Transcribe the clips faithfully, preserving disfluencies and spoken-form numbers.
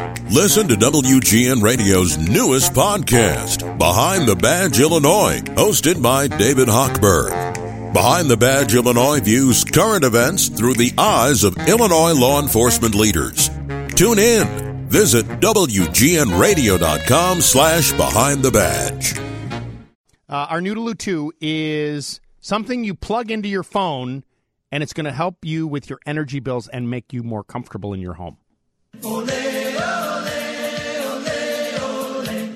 Listen to W G N Radio's newest podcast, Behind the Badge Illinois, hosted by David Hochberg. Behind the Badge Illinois views current events through the eyes of Illinois law enforcement leaders. Tune in. Visit W G N radio dot com slash behind the badge. Uh, our Noodaloo two is something you plug into your phone, and it's going to help you with your energy bills and make you more comfortable in your home. Ole, ole, ole, ole.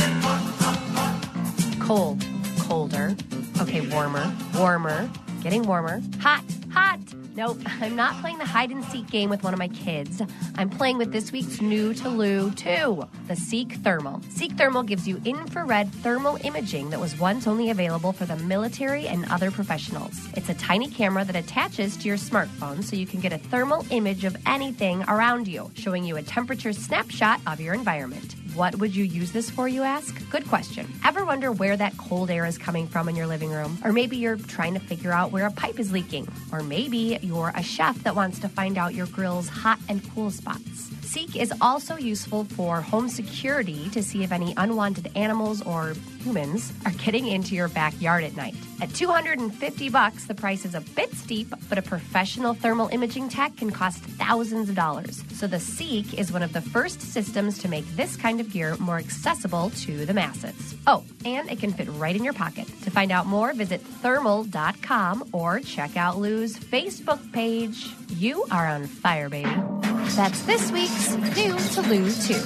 Cold, colder. Okay, warmer, warmer, getting warmer. Hot, hot. Nope, I'm not playing the hide-and-seek game with one of my kids. I'm playing with this week's Noodaloo two, the Seek Thermal. Seek Thermal gives you infrared thermal imaging that was once only available for the military and other professionals. It's a tiny camera that attaches to your smartphone so you can get a thermal image of anything around you, showing you a temperature snapshot of your environment. What would you use this for, you ask? Good question. Ever wonder where that cold air is coming from in your living room? Or maybe you're trying to figure out where a pipe is leaking. Or maybe you're a chef that wants to find out your grill's hot and cool spots. Seek is also useful for home security to see if any unwanted animals or humans are getting into your backyard at night. At two hundred fifty bucks, the price is a bit steep, but a professional thermal imaging tech can cost thousands of dollars. So the Seek is one of the first systems to make this kind of gear more accessible to the masses. Oh, and it can fit right in your pocket. To find out more, visit thermal dot com or check out Lou's Facebook page. You are on fire, baby. That's this week's New to Lou two.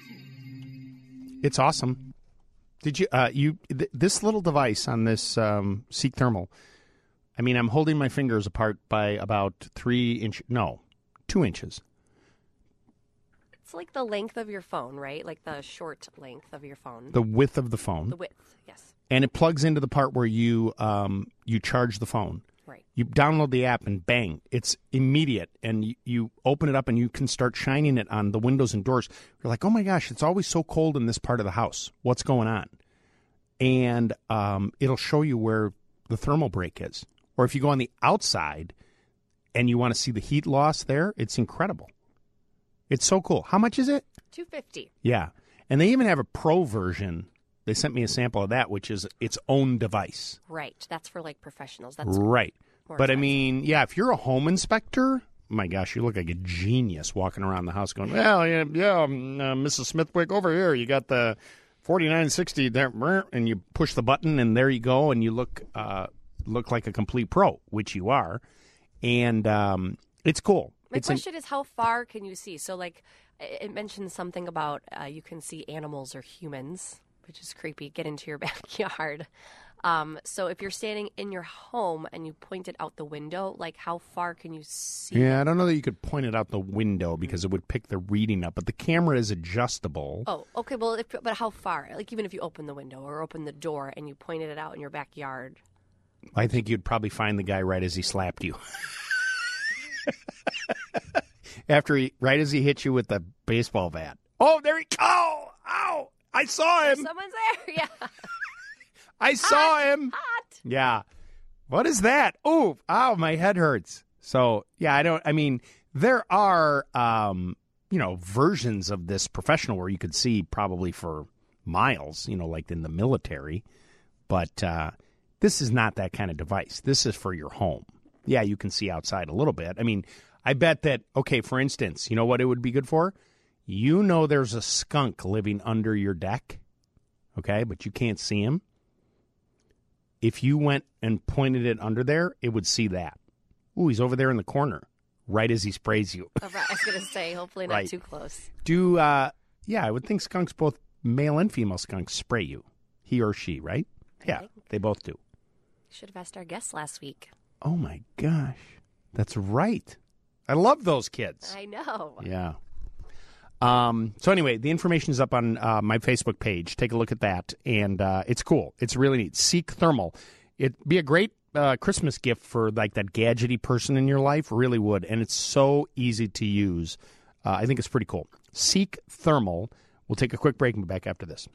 It's awesome. Did you, uh, you, th- this little device on this um, Seek Thermal, I mean, I'm holding my fingers apart by about three inches, no, two inches. It's like the length of your phone, right? Like the short length of your phone. The width of the phone. The width, yes. And it plugs into the part where you um, you charge the phone. Right. You download the app and bang, it's immediate. And you, you open it up and you can start shining it on the windows and doors. You're like, oh my gosh, it's always so cold in this part of the house. What's going on? And um, it'll show you where the thermal break is. Or if you go on the outside and you want to see the heat loss there, it's incredible. It's so cool. How much is it? two hundred fifty dollars. Yeah. And they even have a pro version. They sent me a sample of that, which is its own device. Right. That's for, like, professionals. That's right. But, expensive. I expensive. mean, yeah, if you're a home inspector, my gosh, you look like a genius walking around the house going, well, yeah, yeah um, uh, Missus Smithwick, over here, you got the forty-nine sixty there, and you push the button, and there you go, and you look uh, look like a complete pro, which you are. And um, it's cool. My it's question an- is, how far can you see? So, like, it mentions something about uh, you can see animals or humans, which is creepy, get into your backyard. Um, so if you're standing in your home and you point it out the window, like, how far can you see? Yeah, I don't know that you could point it out the window because it would pick the reading up, but the camera is adjustable. Oh, okay. Well, if, but how far? Like, even if you open the window or open the door and you pointed it out in your backyard. I think you'd probably find the guy right as he slapped you. After he, right as he hit you with the baseball bat. Oh, there he, oh, ow, I saw him. Someone's there, yeah. I hot, saw him. Hot. Yeah. What is that? Oh, ow, my head hurts. So, yeah, I don't, I mean, there are, um, you know, versions of this professional where you could see probably for miles, you know, like in the military. But uh, this is not that kind of device. This is for your home. Yeah, you can see outside a little bit. I mean, I bet that, okay, for instance, you know what it would be good for? You know there's a skunk living under your deck, okay, but you can't see him. If you went and pointed it under there, it would see that. Ooh, he's over there in the corner, right as he sprays you. Oh, right. I was going to say, hopefully not Right. too close. Do, uh, yeah, I would think skunks, both male and female skunks, spray you. He or she, right? I Yeah, think. they both do. Should have asked our guests last week. Oh, my gosh. That's right. I love those kids. I know. Yeah. Um, so anyway, the information is up on uh, my Facebook page. Take a look at that, and uh, it's cool. It's really neat. Seek Thermal. It'd be a great uh, Christmas gift for like that gadgety person in your life. Really would, and it's so easy to use. Uh, I think it's pretty cool. Seek Thermal. We'll take a quick break and be back after this.